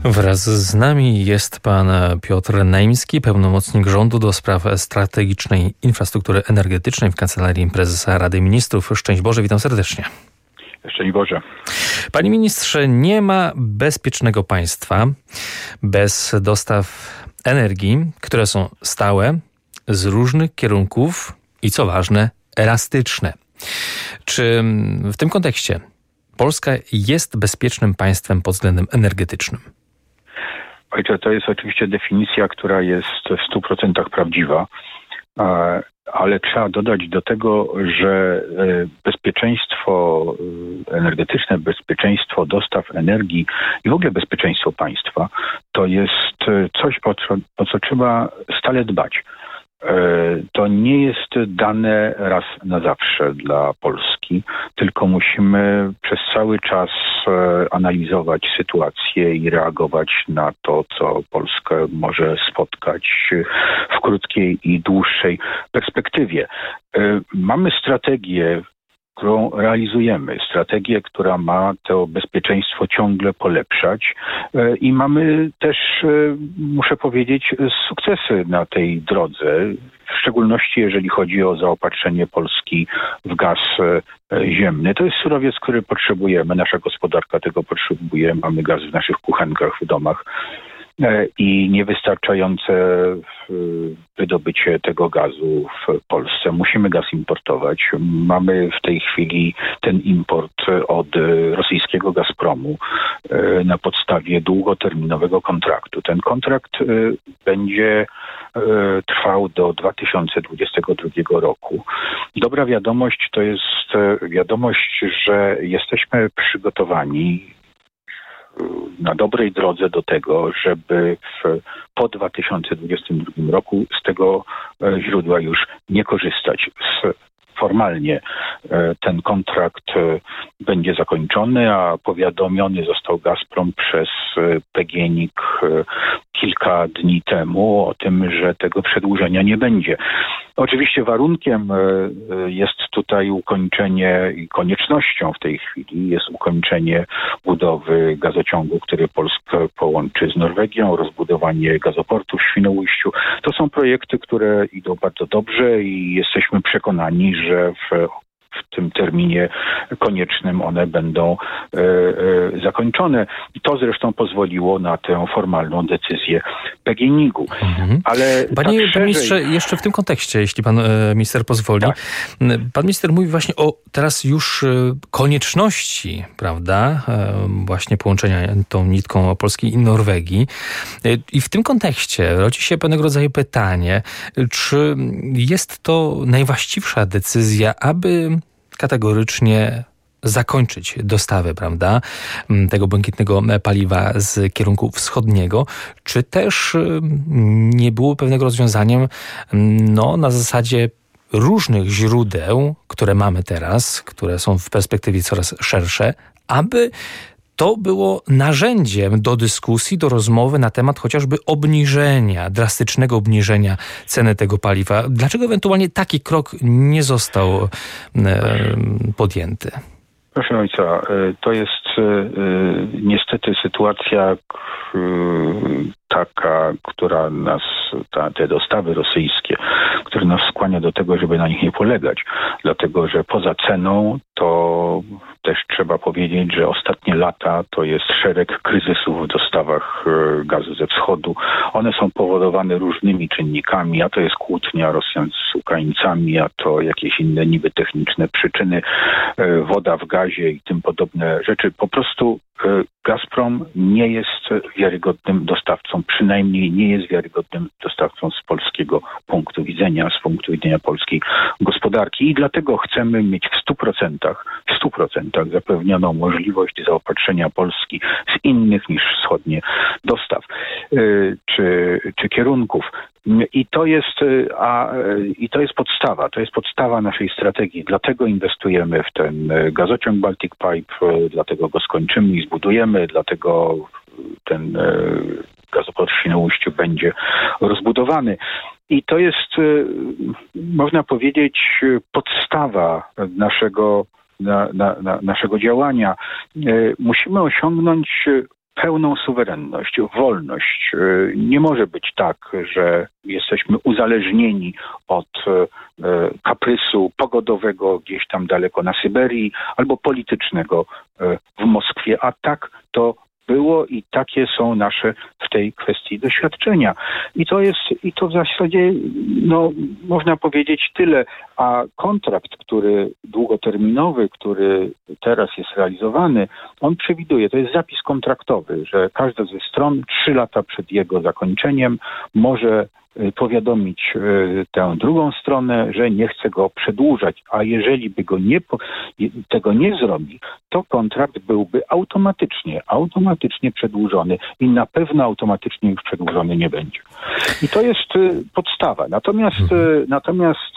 Wraz z nami jest pan Piotr Naimski, pełnomocnik rządu do spraw strategicznej infrastruktury energetycznej w Kancelarii Prezesa Rady Ministrów. Szczęść Boże, witam serdecznie. Szczęść Boże. Panie ministrze, nie ma bezpiecznego państwa bez dostaw energii, które są stałe, z różnych kierunków i co ważne, elastyczne. Czy w tym kontekście Polska jest bezpiecznym państwem pod względem energetycznym? Ojcze, to jest oczywiście definicja, która jest w 100% prawdziwa, ale trzeba dodać do tego, że bezpieczeństwo energetyczne, bezpieczeństwo dostaw energii i w ogóle bezpieczeństwo państwa to jest coś, o co trzeba stale dbać. To nie jest dane raz na zawsze dla Polski, tylko musimy przez cały czas analizować sytuację i reagować na to, co Polskę może spotkać w krótkiej i dłuższej perspektywie. Mamy strategię, którą realizujemy. Strategię, która ma to bezpieczeństwo ciągle polepszać i mamy też, muszę powiedzieć, sukcesy na tej drodze, w szczególności jeżeli chodzi o zaopatrzenie Polski w gaz ziemny. To jest surowiec, który potrzebujemy, nasza gospodarka tego potrzebuje, mamy gaz w naszych kuchenkach, w domach. I niewystarczające wydobycie tego gazu w Polsce. Musimy gaz importować. Mamy w tej chwili ten import od rosyjskiego Gazpromu na podstawie długoterminowego kontraktu. Ten kontrakt będzie trwał do 2022 roku. Dobra wiadomość to jest wiadomość, że jesteśmy przygotowani na dobrej drodze do tego, żeby po 2022 roku z tego źródła już nie korzystać. Formalnie ten kontrakt będzie zakończony, a powiadomiony został Gazprom przez PGNiG kilka dni temu o tym, że tego przedłużenia nie będzie. Oczywiście warunkiem jest tutaj ukończenie i koniecznością w tej chwili jest ukończenie budowy gazociągu, który Polskę połączy z Norwegią, rozbudowanie gazoportu w Świnoujściu. To są projekty, które idą bardzo dobrze i jesteśmy przekonani, że w tym terminie koniecznym one będą zakończone. I to zresztą pozwoliło na tę formalną decyzję PGNiG-u. Ale Panie ministrze, jeszcze w tym kontekście, jeśli pan minister pozwoli. Tak. Pan minister mówi właśnie o teraz już konieczności, prawda, właśnie połączenia tą nitką Polski i Norwegii. I w tym kontekście rodzi się pewnego rodzaju pytanie, czy jest to najwłaściwsza decyzja, aby kategorycznie zakończyć dostawy, prawda, tego błękitnego paliwa z kierunku wschodniego, czy też nie było pewnego rozwiązaniem, na zasadzie różnych źródeł, które mamy teraz, które są w perspektywie coraz szersze, aby to było narzędziem do dyskusji, do rozmowy na temat chociażby drastycznego obniżenia ceny tego paliwa. Dlaczego ewentualnie taki krok nie został podjęty? Proszę ojca, to jest niestety sytuacja taka, która nas, te dostawy rosyjskie, które nas skłania do tego, żeby na nich nie polegać. Dlatego, że poza ceną to też trzeba powiedzieć, że ostatnie lata to jest szereg kryzysów w dostawach gazu ze wschodu. One są powodowane różnymi czynnikami, a to jest kłótnia Rosjan z Ukraińcami, a to jakieś inne niby techniczne przyczyny, woda w gazie i tym podobne rzeczy. Po prostu Gazprom nie jest wiarygodnym dostawcą, przynajmniej nie jest wiarygodnym dostawcą z polskiego punktu widzenia, z punktu widzenia polskiej gospodarki i dlatego chcemy mieć w 100% zapewnioną możliwość zaopatrzenia Polski z innych niż wschodnie dostaw czy kierunków. I to jest podstawa naszej strategii. Dlatego inwestujemy w ten gazociąg Baltic Pipe, dlatego go skończymy i zbudujemy, dlatego ten gazoport w Świnoujściu będzie rozbudowany. I to jest, można powiedzieć, podstawa naszego działania. Musimy osiągnąć pełną suwerenność, wolność. Nie może być tak, że jesteśmy uzależnieni od kaprysu pogodowego gdzieś tam daleko na Syberii albo politycznego w Moskwie, a tak to było i takie są nasze w tej kwestii doświadczenia. I to w zasadzie, można powiedzieć tyle, a kontrakt, długoterminowy, który teraz jest realizowany, on przewiduje, to jest zapis kontraktowy, że każda ze stron 3 lata przed jego zakończeniem może powiadomić tę drugą stronę, że nie chce go przedłużać, a jeżeli by tego nie zrobi, to kontrakt byłby automatycznie przedłużony i na pewno automatycznie już przedłużony nie będzie. I to jest podstawa. Natomiast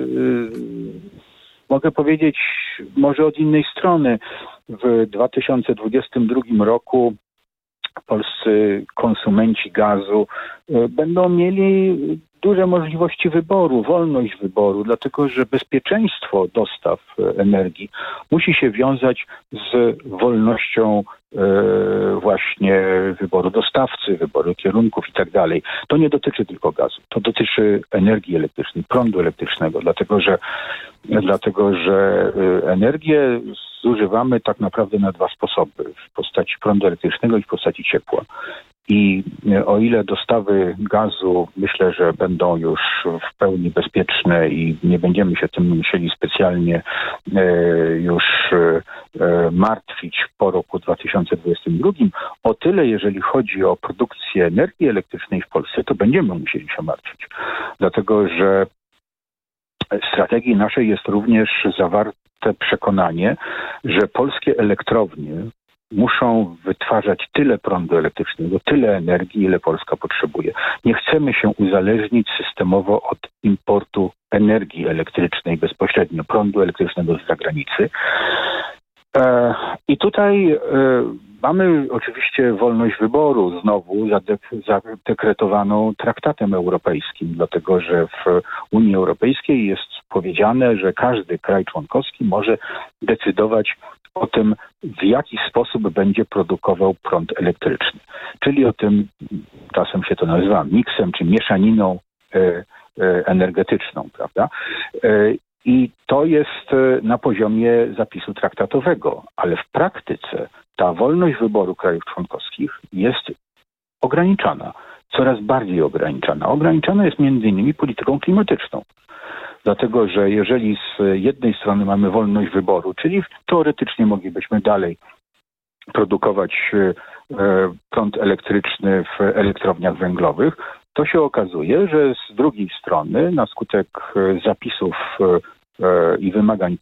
mogę powiedzieć może od innej strony. W 2022 roku polscy konsumenci gazu będą mieli duże możliwości wyboru, wolność wyboru, dlatego że bezpieczeństwo dostaw energii musi się wiązać z wolnością właśnie wyboru dostawcy, wyboru kierunków i tak dalej. To nie dotyczy tylko gazu, to dotyczy energii elektrycznej, prądu elektrycznego, dlatego że energię zużywamy tak naprawdę na 2 sposoby, w postaci prądu elektrycznego i w postaci ciepła. I o ile dostawy gazu myślę, że będą już w pełni bezpieczne i nie będziemy się tym musieli specjalnie już martwić po roku 2022, o tyle jeżeli chodzi o produkcję energii elektrycznej w Polsce, to będziemy musieli się martwić. Dlatego, że w strategii naszej jest również zawarte przekonanie, że polskie elektrownie muszą wytwarzać tyle prądu elektrycznego, tyle energii, ile Polska potrzebuje. Nie chcemy się uzależnić systemowo od importu energii elektrycznej bezpośrednio, prądu elektrycznego z zagranicy. I tutaj mamy oczywiście wolność wyboru, znowu zadekretowaną traktatem europejskim, dlatego że w Unii Europejskiej jest powiedziane, że każdy kraj członkowski może decydować o tym, w jaki sposób będzie produkował prąd elektryczny. Czyli o tym, czasem się to nazywa miksem czy mieszaniną energetyczną, prawda? I to jest na poziomie zapisu traktatowego, ale w praktyce ta wolność wyboru krajów członkowskich jest ograniczana, coraz bardziej ograniczana. Ograniczana jest między innymi polityką klimatyczną. Dlatego, że jeżeli z jednej strony mamy wolność wyboru, czyli teoretycznie moglibyśmy dalej produkować prąd elektryczny w elektrowniach węglowych, to się okazuje, że z drugiej strony na skutek zapisów i wymagań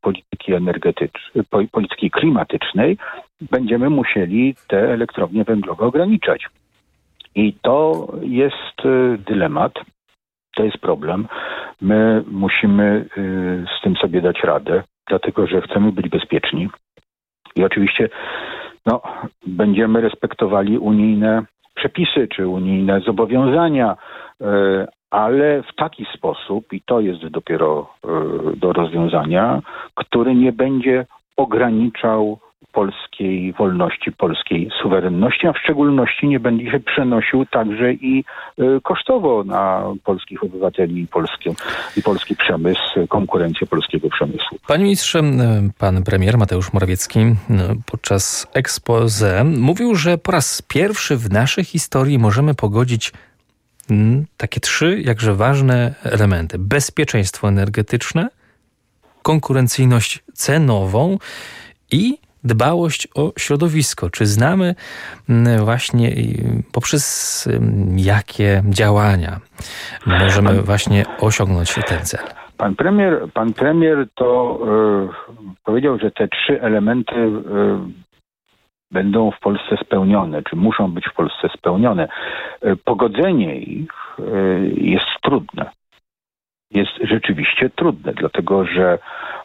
polityki klimatycznej będziemy musieli te elektrownie węglowe ograniczać. I to jest dylemat, to jest problem. My musimy z tym sobie dać radę, dlatego że chcemy być bezpieczni. I oczywiście będziemy respektowali unijne przepisy czy unijne zobowiązania, ale w taki sposób, i to jest dopiero do rozwiązania, który nie będzie ograniczał polskiej wolności, polskiej suwerenności, a w szczególności nie będzie się przenosił także i kosztowo na polskich obywateli i polski przemysł, konkurencję polskiego przemysłu. Panie ministrze, pan premier Mateusz Morawiecki podczas exposé mówił, że po raz pierwszy w naszej historii możemy pogodzić takie 3 jakże ważne elementy. Bezpieczeństwo energetyczne, konkurencyjność cenową i dbałość o środowisko. Czy znamy właśnie poprzez jakie działania możemy właśnie osiągnąć ten cel? Pan premier to powiedział, że te 3 elementy będą w Polsce spełnione, czy muszą być w Polsce spełnione. Pogodzenie ich jest trudne. Jest rzeczywiście trudne, dlatego że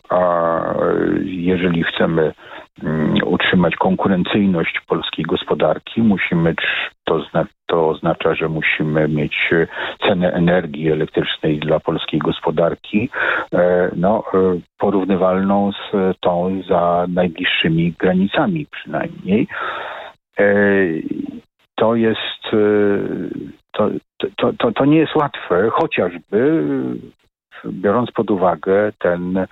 jeżeli chcemy utrzymać konkurencyjność polskiej gospodarki, to oznacza, że musimy mieć cenę energii elektrycznej dla polskiej gospodarki porównywalną z tą za najbliższymi granicami przynajmniej. To jest, to nie jest łatwe, chociażby biorąc pod uwagę ten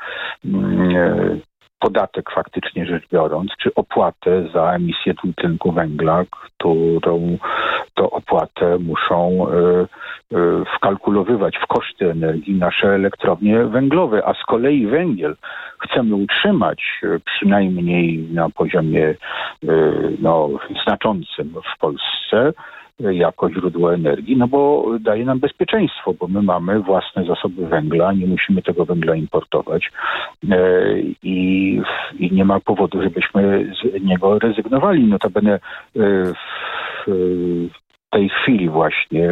podatek faktycznie rzecz biorąc, czy opłatę za emisję dwutlenku węgla, którą to opłatę muszą wkalkulowywać w koszty energii nasze elektrownie węglowe, a z kolei węgiel chcemy utrzymać przynajmniej na poziomie znaczącym w Polsce jako źródło energii, no bo daje nam bezpieczeństwo, bo my mamy własne zasoby węgla, nie musimy tego węgla importować i nie ma powodu, żebyśmy z niego rezygnowali. Notabene w tej chwili właśnie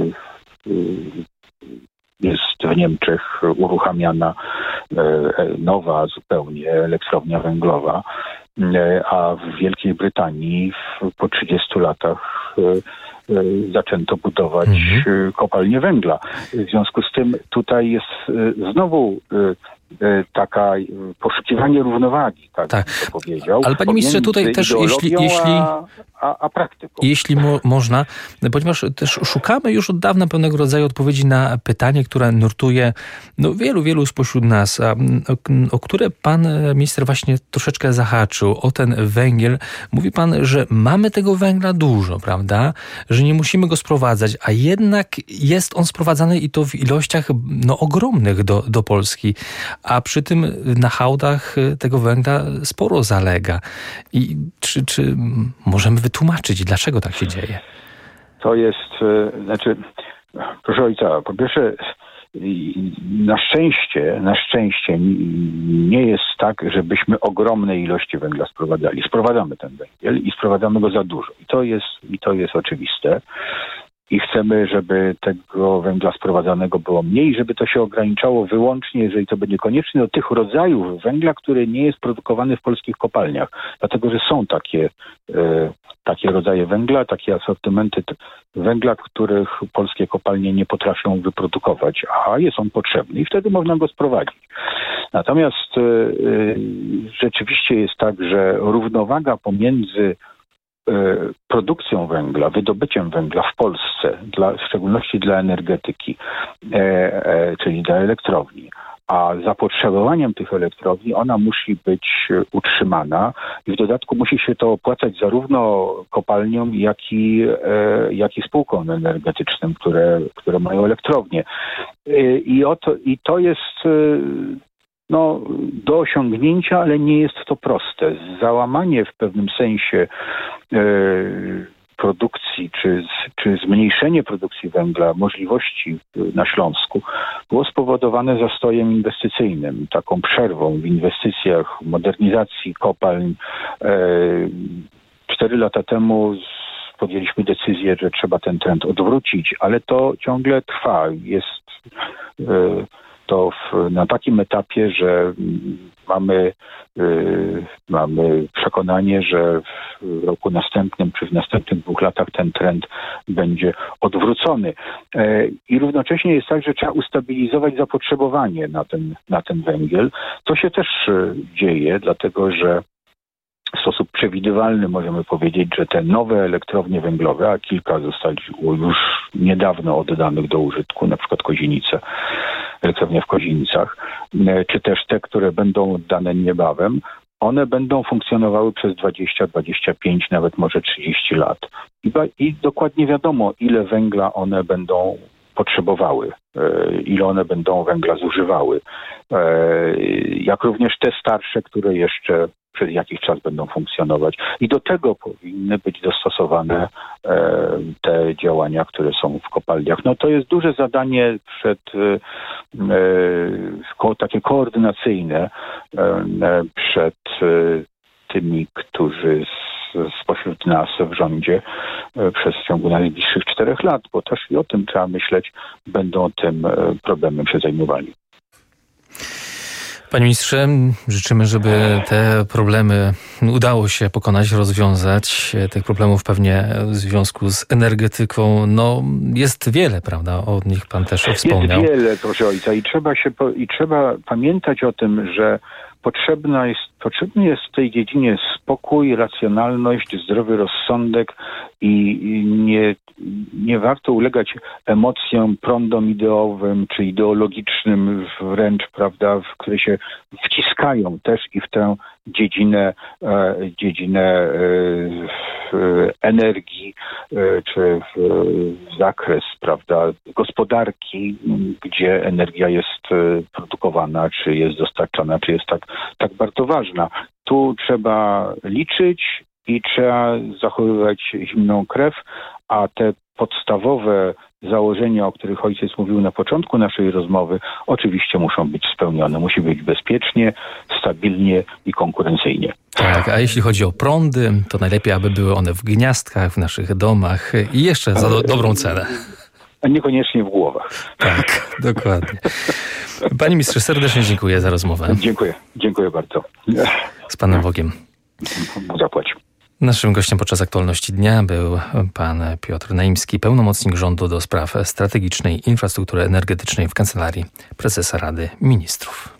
jest w Niemczech uruchamiana nowa zupełnie elektrownia węglowa, a w Wielkiej Brytanii po 30 latach zaczęto budować kopalnię węgla. W związku z tym tutaj jest znowu taka poszukiwanie równowagi, tak bym to powiedział. Ale panie ministrze, tutaj też a praktyką. Jeśli można, ponieważ też szukamy już od dawna pewnego rodzaju odpowiedzi na pytanie, które nurtuje wielu spośród nas, o które pan minister właśnie troszeczkę zahaczył, o ten węgiel. Mówi pan, że mamy tego węgla dużo, prawda? Że nie musimy go sprowadzać, a jednak jest on sprowadzany i to w ilościach ogromnych do Polski. A przy tym na hałdach tego węgla sporo zalega. I czy możemy wytłumaczyć, dlaczego tak się dzieje? To jest, proszę ojca, po pierwsze, na szczęście nie jest tak, żebyśmy ogromne ilości węgla sprowadzali. Sprowadzamy ten węgiel i sprowadzamy go za dużo. I to jest oczywiste. I chcemy, żeby tego węgla sprowadzanego było mniej, żeby to się ograniczało wyłącznie, jeżeli to będzie konieczne, do tych rodzajów węgla, który nie jest produkowany w polskich kopalniach. Dlatego, że są takie rodzaje węgla, takie asortymenty węgla, których polskie kopalnie nie potrafią wyprodukować, a jest on potrzebny i wtedy można go sprowadzić. Natomiast rzeczywiście jest tak, że równowaga pomiędzy produkcją węgla, wydobyciem węgla w Polsce, w szczególności dla energetyki, czyli dla elektrowni, a zapotrzebowaniem tych elektrowni, ona musi być utrzymana i w dodatku musi się to opłacać zarówno kopalniom, jak i spółkom energetycznym, które mają elektrownie. I to jest do osiągnięcia, ale nie jest to proste. Załamanie w pewnym sensie produkcji, czy zmniejszenie produkcji węgla, możliwości na Śląsku było spowodowane zastojem inwestycyjnym, taką przerwą w inwestycjach, w modernizacji kopalń. 4 lata temu podjęliśmy decyzję, że trzeba ten trend odwrócić, ale to ciągle trwa. Jest to na takim etapie, że mamy przekonanie, że w roku następnym, czy w następnych 2 latach ten trend będzie odwrócony. I równocześnie jest tak, że trzeba ustabilizować zapotrzebowanie na ten węgiel. To się też dzieje, dlatego że w sposób przewidywalny możemy powiedzieć, że te nowe elektrownie węglowe, a kilka zostało już niedawno oddanych do użytku, na przykład Kozienice, elektrownia w Kozienicach, czy też te, które będą oddane niebawem, one będą funkcjonowały przez 20, 25, nawet może 30 lat. I dokładnie wiadomo, ile węgla one będą potrzebowały, ile one będą węgla zużywały. Jak również te starsze, które jeszcze przez jakiś czas będą funkcjonować. I do tego powinny być dostosowane te działania, które są w kopalniach. To jest duże zadanie takie koordynacyjne przed tymi, którzy spośród nas w rządzie w ciągu najbliższych 4 lat, bo też i o tym trzeba myśleć, będą tym problemem się zajmowali. Panie ministrze, życzymy, żeby te problemy udało się pokonać, rozwiązać. Tych problemów pewnie w związku z energetyką jest wiele, prawda? O nich pan też wspomniał. Jest wiele, proszę ojca, i trzeba pamiętać o tym, że potrzebny jest w tej dziedzinie spokój, racjonalność, zdrowy rozsądek i nie warto ulegać emocjom, prądom ideowym czy ideologicznym wręcz, prawda, które się wciskają też i w tę dziedzinę energii czy w zakres, prawda, gospodarki, gdzie energia jest produkowana, czy jest dostarczana, czy jest tak bardzo ważna. Tu trzeba liczyć i trzeba zachowywać zimną krew, a te podstawowe założenia, o których ojciec mówił na początku naszej rozmowy, oczywiście muszą być spełnione. Musi być bezpiecznie, stabilnie i konkurencyjnie. Tak, a jeśli chodzi o prądy, to najlepiej, aby były one w gniazdkach, w naszych domach i jeszcze za dobrą cenę. A niekoniecznie w głowach. Tak, dokładnie. Panie ministrze, serdecznie dziękuję za rozmowę. Dziękuję bardzo. Z Panem Bogiem. Zapłać. Naszym gościem podczas aktualności dnia był pan Piotr Naimski, pełnomocnik rządu do spraw strategicznej infrastruktury energetycznej w Kancelarii Prezesa Rady Ministrów.